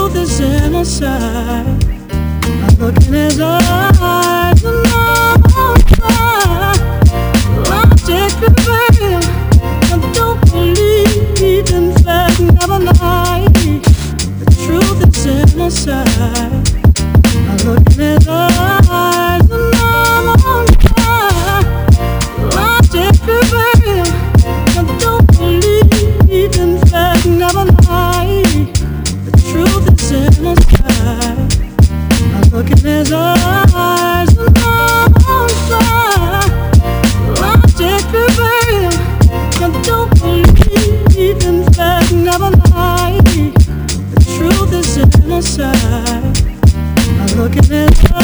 truth is inside. I look in his eyes and I'm on fire. Logic prevails. I don't believe in fact, never lie. The truth is inside. I look in his eyes and I'm on fire. Logic prevails. I don't believe in fact, never lie. The truth is inside. I look in his eyes and I'm on fire. Logic prevails. I don't believe in fact, never lie. The truth is inside. I look in his eyes.